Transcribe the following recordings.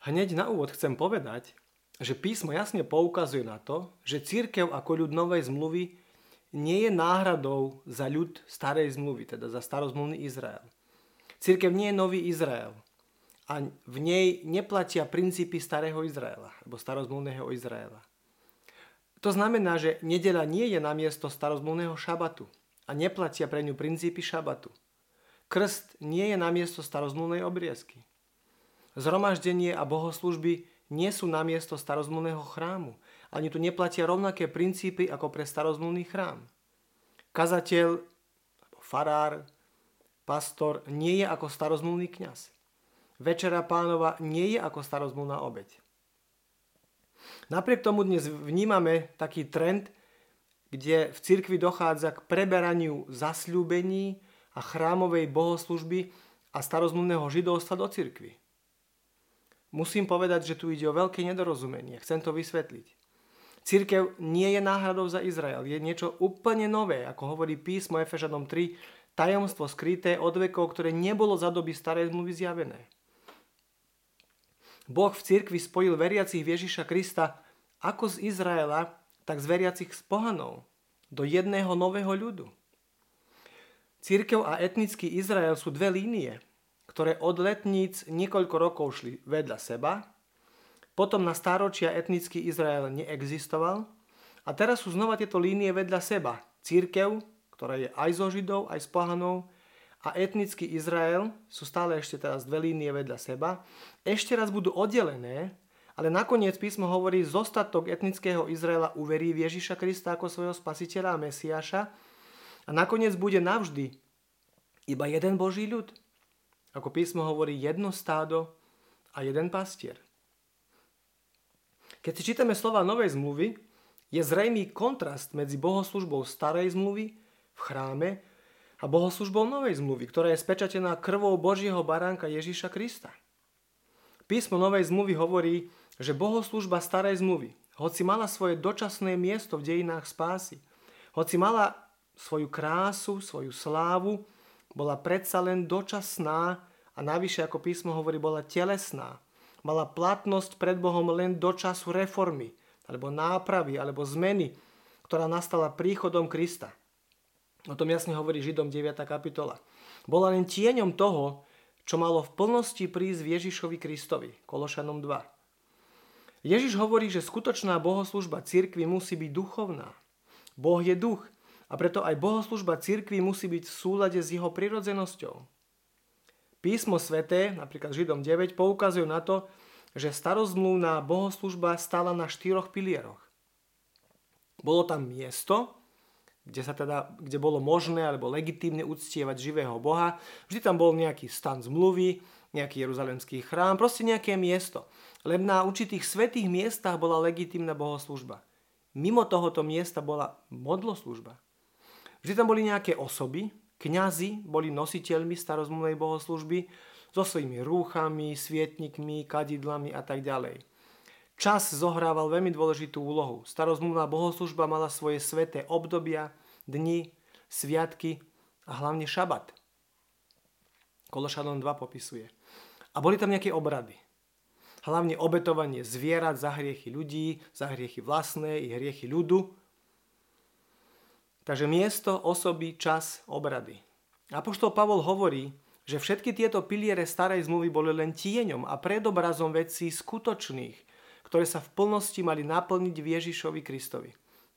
Hneď na úvod chcem povedať, že písmo jasne poukazuje na to, že cirkev ako ľud novej zmluvy nie je náhradou za ľud starej zmluvy, teda za starozmluvný Izrael. Cirkev nie je nový Izrael a v nej neplatia princípy starého Izraela alebo starozmluvného Izraela. To znamená, že nedeľa nie je namiesto starozmluvného šabatu a neplatia pre ňu princípy šabatu. Krst nie je namiesto starozmluvnej obriezky. Zhromaždenie a bohoslúžby nie sú namiesto starozmluvného chrámu, ani tu neplatia rovnaké princípy ako pre starozmluvný chrám. Kazateľ, farár, pastor nie je ako starozmluvný kňaz. Večera Pánova nie je ako starozmluvná obeť. Napriek tomu dnes vnímame taký trend, kde v cirkvi dochádza k preberaniu zasľúbení a chrámovej bohoslúžby a starozmluvného židovstva do cirkvi. Musím povedať, že tu ide o veľké nedorozumenie. Chcem to vysvetliť. Cirkev nie je náhradou za Izrael. Je niečo úplne nové, ako hovorí písmo Efežanom 3, tajomstvo skryté od vekov, ktoré nebolo za doby starej zmluvy zjavené. Boh v cirkvi spojil veriacich Ježiša Krista ako z Izraela, tak z veriacich z pohanov do jedného nového ľudu. Cirkev a etnický Izrael sú dve línie, ktoré od letníc niekoľko rokov šli vedľa seba, potom na stáročia etnický Izrael neexistoval a teraz sú znova tieto línie vedľa seba. Cirkev, ktorá je aj zo Židov, aj z pohanov, a etnický Izrael sú stále ešte teraz dve línie vedľa seba. Ešte raz budú oddelené, ale nakoniec písmo hovorí, zostatok etnického Izraela uverí v Ježiša Krista ako svojho spasiteľa a Mesiáša a nakoniec bude navždy iba jeden Boží ľud. Ako písmo hovorí, jedno stádo a jeden pastier. Keď si čítame slova Novej zmluvy, je zrejmý kontrast medzi bohoslúžbou starej zmluvy v chráme a bohoslúžbou Novej zmluvy, ktorá je spečatená krvou Božieho baránka Ježiša Krista. Písmo Novej zmluvy hovorí, že bohoslúžba starej zmluvy, hoci mala svoje dočasné miesto v dejinách spásy, hoci mala svoju krásu, svoju slávu, bola predsa len dočasná a navyše, ako písmo hovorí, bola telesná. Mala platnosť pred Bohom len do času reformy, alebo nápravy, alebo zmeny, ktorá nastala príchodom Krista. O tom jasne hovorí Židom 9. kapitola. Bola len tieňom toho, čo malo v plnosti prísť v Ježišovi Kristovi, Kološanom 2. Ježiš hovorí, že skutočná bohoslúžba cirkvi musí byť duchovná. Boh je duch. A preto aj bohoslúžba cirkvi musí byť v súlade s jeho prirodzenosťou. Písmo sväté, napríklad Židom 9, poukazujú na to, že starozmluvná bohoslúžba stála na 4 pilieroch. Bolo tam miesto, kde bolo možné alebo legitímne uctievať živého Boha. Vždy tam bol nejaký stan zmluvy, nejaký jeruzalemský chrám, proste nejaké miesto. Len na určitých svätých miestach bola legitímna bohoslúžba. Mimo tohoto miesta bola modloslužba. Vždy tam boli nejaké osoby, kňazi boli nositeľmi starozmluvnej bohoslúžby so svojimi rúchami, svietnikmi, kadidlami a tak ďalej. Čas zohrával veľmi dôležitú úlohu. Starozmluvná bohoslúžba mala svoje sväté obdobia, dni, sviatky a hlavne šabat. Kološanom 2 popisuje. A boli tam nejaké obrady. Hlavne obetovanie zvierat za hriechy ľudí, za hriechy vlastné i hriechy ľudu. Takže miesto, osoby, čas, obrady. Apoštol Pavol hovorí, že všetky tieto piliere starej zmluvy boli len tieňom a predobrazom vecí skutočných, ktoré sa v plnosti mali naplniť v Ježišovi Kristovi.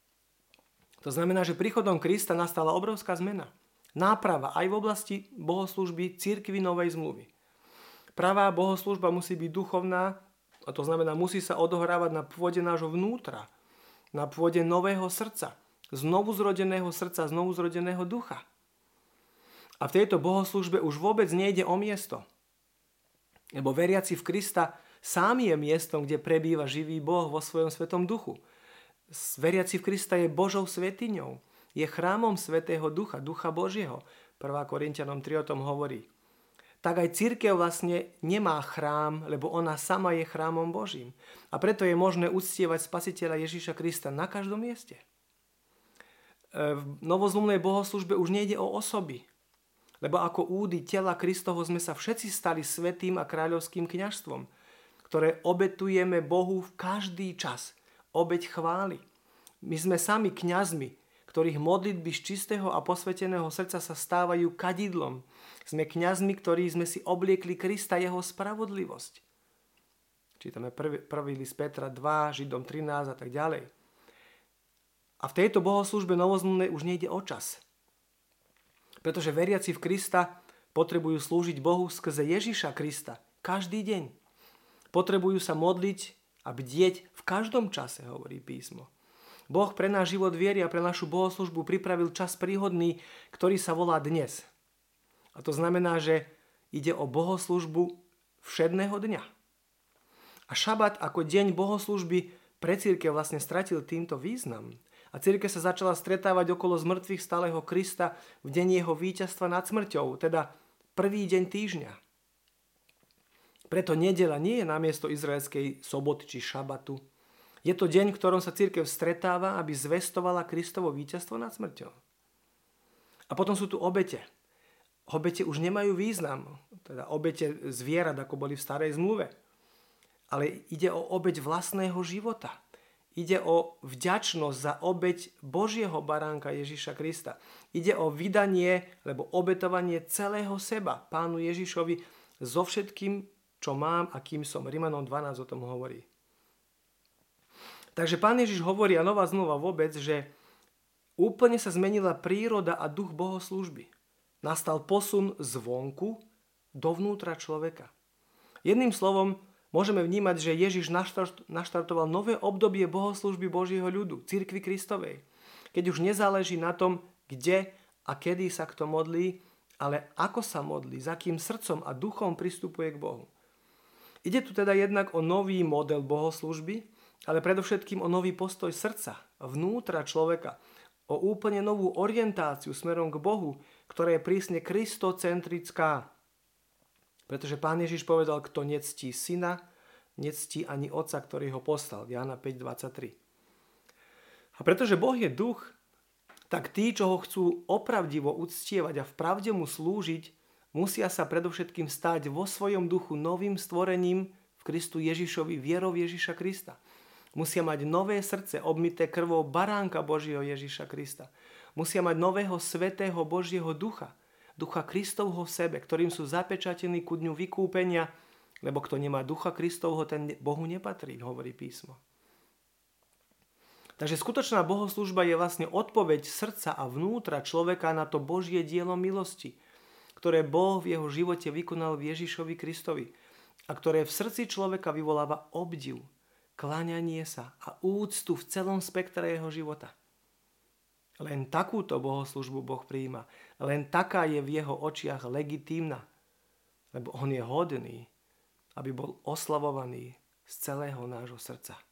To znamená, že príchodom Krista nastala obrovská zmena. Náprava aj v oblasti bohoslúžby cirkvi Novej zmluvy. Pravá bohoslúžba musí byť duchovná, a to znamená, musí sa odohrávať na pôde nášho vnútra, na pôde nového srdca, znovuzrodeného srdca, znovuzrodeného ducha. A v tejto bohoslúžbe už vôbec nejde o miesto. Lebo veriaci v Krista sám je miestom, kde prebýva živý Boh vo svojom svetom duchu. Veriaci v Krista je Božou svetiňou. Je chrámom svätého ducha, ducha Božieho. 1. Korinťanom 3 o tom hovorí. Tak aj cirkev vlastne nemá chrám, lebo ona sama je chrámom Božím. A preto je možné uctievať Spasiteľa Ježiša Krista na každom mieste. V novozmluvnej bohoslúžbe už nejde o osoby, lebo ako údy tela Kristovo sme sa všetci stali svätým a kráľovským kňazstvom, ktoré obetujeme Bohu v každý čas. Obeť chvály. My sme sami kňazmi, ktorých modlitby z čistého a posveteného srdca sa stávajú kadidlom. Sme kňazmi, ktorí sme si obliekli Krista, jeho spravodlivosť. Čítame 1. list Petra 2, Židom 13 a tak ďalej. A v tejto bohoslúžbe novozmluvnej už nejde o čas. Pretože veriaci v Krista potrebujú slúžiť Bohu skrze Ježiša Krista každý deň. Potrebujú sa modliť a bdieť v každom čase, hovorí písmo. Boh pre náš život viery a pre našu bohoslúžbu pripravil čas príhodný, ktorý sa volá dnes. A to znamená, že ide o bohoslúžbu všedného dňa. A šabat ako deň bohoslúžby pre cirkev vlastne stratil týmto význam. A cirkev sa začala stretávať okolo zmrtvých stáleho Krista v deň jeho víťazstva nad smrťou, teda prvý deň týždňa. Preto nedeľa nie je namiesto izraelskej soboty či šabatu. Je to deň, v ktorom sa cirkev stretáva, aby zvestovala Kristovo víťazstvo nad smrťou. A potom sú tu obete. Obete už nemajú význam, teda obete zvierat, ako boli v starej zmluve. Ale ide o obeť vlastného života. Ide o vďačnosť za obeť Božieho baránka Ježiša Krista. Ide o vydanie, alebo obetovanie celého seba Pánu Ježišovi so všetkým, čo mám a kým som. Rimanom 12 o tom hovorí. Takže Pán Ježiš hovorí, a nová zmluva vôbec, že úplne sa zmenila príroda a duch bohoslúžby. Nastal posun zvonku dovnútra človeka. Jedným slovom, môžeme vnímať, že Ježiš naštartoval nové obdobie bohoslúžby Božieho ľudu, cirkvi Kristovej. Keď už nezáleží na tom, kde a kedy sa kto modlí, ale ako sa modlí, s akým srdcom a duchom pristupuje k Bohu. Ide tu teda jednak o nový model bohoslúžby, ale predovšetkým o nový postoj srdca, vnútra človeka, o úplne novú orientáciu smerom k Bohu, ktorá je prísne kristocentrická. Pretože Pán Ježiš povedal, kto nectí syna, nectí ani otca, ktorý ho poslal. Jána 5.23. A pretože Boh je duch, tak tí, čo ho chcú opravdivo uctievať a vpravde mu slúžiť, musia sa predovšetkým stáť vo svojom duchu novým stvorením v Kristu Ježišovi, vierou Ježiša Krista. Musia mať nové srdce, obmité krvou baránka Božieho Ježiša Krista. Musia mať nového svätého Božieho ducha, ducha Kristovho v sebe, ktorým sú zapečatení ku dňu vykúpenia, lebo kto nemá ducha Kristovho, ten Bohu nepatrí, hovorí písmo. Takže skutočná bohoslúžba je vlastne odpoveď srdca a vnútra človeka na to Božie dielo milosti, ktoré Boh v jeho živote vykonal v Ježišovi Kristovi a ktoré v srdci človeka vyvoláva obdiv, kláňanie sa a úctu v celom spektre jeho života. Len takúto bohoslúžbu Boh prijíma. Len taká je v jeho očiach legitímna, lebo on je hodný, aby bol oslavovaný z celého nášho srdca.